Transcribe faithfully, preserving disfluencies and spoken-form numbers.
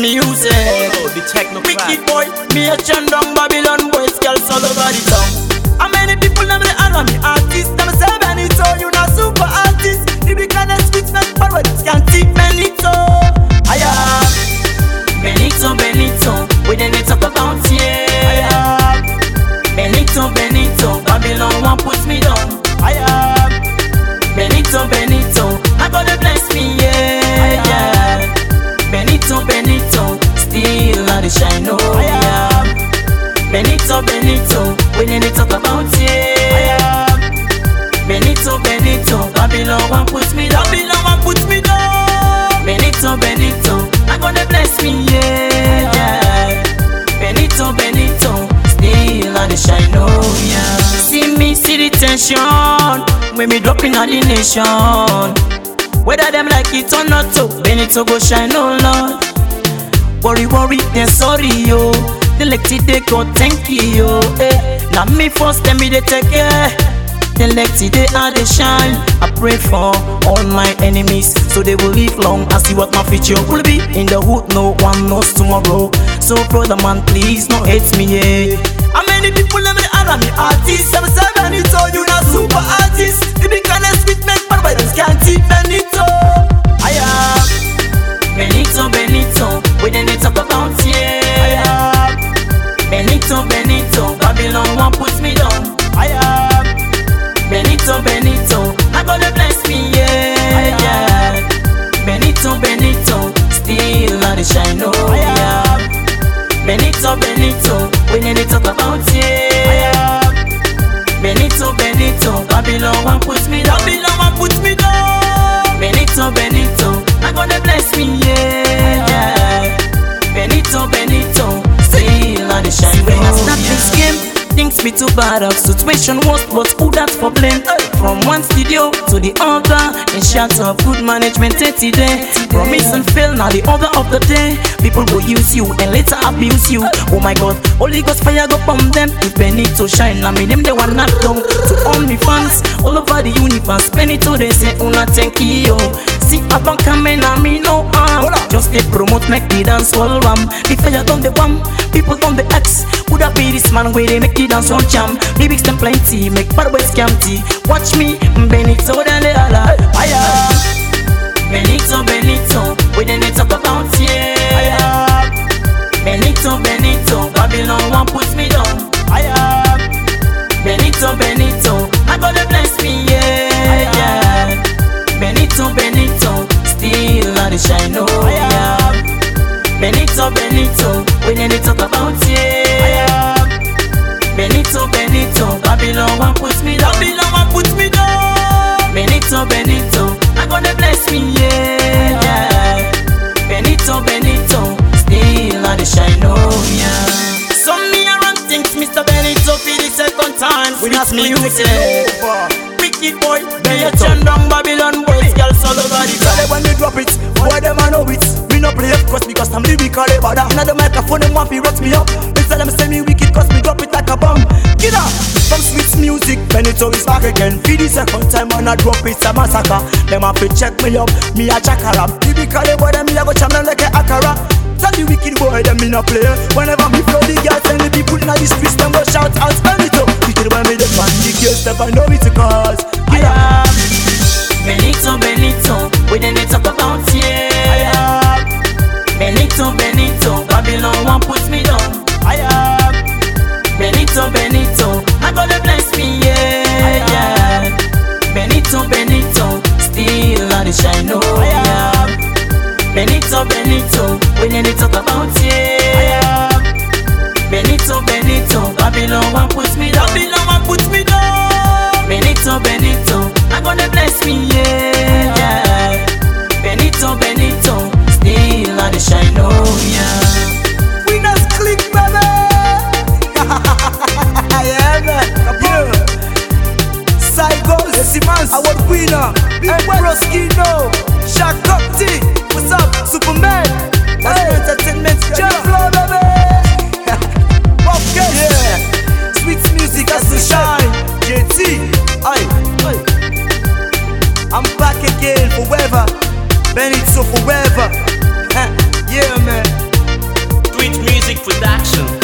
music. Oh, the techno Wicked boy, me a Chandong Babylon boys, girls all over the town. How many people never honor me artist? Them say Benito, you not super artist. The big kind of sweet man, but what can't take Benito. Aya, Benito, Benito, we didn't talk about yeah. Aya, Benito, Benito, Babylon won't put me down. Aya, Benito, Benito, I gotta bless me yeah. Yeah. Benito, Benito, still on the shine oh yeah. Benito, Benito, we need to talk about yeah. Benito, Benito, Babylon won't put me down. Babylon won't put me down. Benito, Benito, I'm gonna bless me yeah, yeah. Benito, Benito, still on the shine oh yeah. See me, see the tension when me dropping on the nation. Whether them like it or not, so Benito go shine oh Lord. Worry, worry, then sorry yo. They like today go thank you yo. Eh. Now me first, then me they take care. They like today how they shine. I pray for all my enemies so they will live long and see what my future will be. In the hood, no one knows tomorrow. So brother man, please don't hate me yeah. How many people never honor me artist? I'm say Benito, you not super artist. The big kind of sweet man, but why don't can't eat Benito? I am Benito, Benito, we didn't talk about yeah. I am Benito, Benito, Babylon won't put me down. I am Benito, Benito, I'm gonna bless me yeah. Yeah. Benito, Benito, still on the shine oh yeah. Benito, Benito, we need to talk about yeah. Benito, Benito, Babylon won't put me down. Babylon won't put me down. Benito, Benito, I'm gonna bless me yeah. Yeah. Benito, Benito, still on the shine when I start this game. Things be too bad, our situation was but who that's for blame? From one studio to the other, in shots of good management thirty day. Promise and fail, now the order of the day. People go use you and later abuse you. Oh my God, Holy Ghost fire go from them. If Benito shine, I mean them they want not down. To all me fans all over the universe, Benito they say una thank you. See I don't come in, I mean no harm. Just they promote, make the dance all ram. The fire done the wham, people done the X. Would that be this man where they make the dance on jam? Lyrics them plenty, make bad boys scanty. Watch me, Benito then they holla. I am Benito, Benito, we didn't talk about yeah. I am Benito, Benito, Babylon won't put me down. I am Benito, Benito, I'm gonna bless me yeah. Yeah. Benito, Benito, still on the shine oh yeah. Benito, Benito, we need to talk about yeah. Benito, Benito, Babylon won't put me down. Babylon won't put me down. Benito, Benito, I'm gonna bless me yeah. Yeah. Benito, Benito, still on the shine oh yeah. Some me around things, Mister Benito, for the second time. We not music. Wicked boy, they a Chandong Babylon boys, girls all over the place. When they drop it, boy them I know it. Me no play of course because I'm lyrically bad. Now the microphone them want to rot me up. Instead them say me wicked cause me drop it like a bomb. Get up, some sweet music, Benito is back again. For the second time when I drop it, it's a massacre. Them have to check me up, me a chakara. Lyrically boy them me a go champion like a akara. Tell the wicked boy them me no play. Whenever me flow the girls and the people in the streets them go shout out Benito. Wicked boy me the fan, the girls step I know it cause. Get up. Benito, Benito, we didn't talk about yeah. Benito, Benito, Babylon won't put me down. Benito, Benito, I'm gonna bless me yeah. Yeah. Benito, Benito, still on the shine oh yeah. Benito, Benito, we need to talk about yeah. Benito, Benito, Babylon won't put me down. Babylon won't put me down. Benito, Benito, I'm gonna bless me yeah. Yeah. Benito, Benito, still on the shine oh yeah. We not click baby. Yeah man, yeah. Psychos, Simans, our winner, Big Roskino, Shakopti, what's up, Superman? That's hey. Entertainment, Jeff Flow baby. Okay, yeah. Sweet music has to shine. J T, aye, aye. I'm back again forever. Benito forever. Yeah man. Sweet Music Production.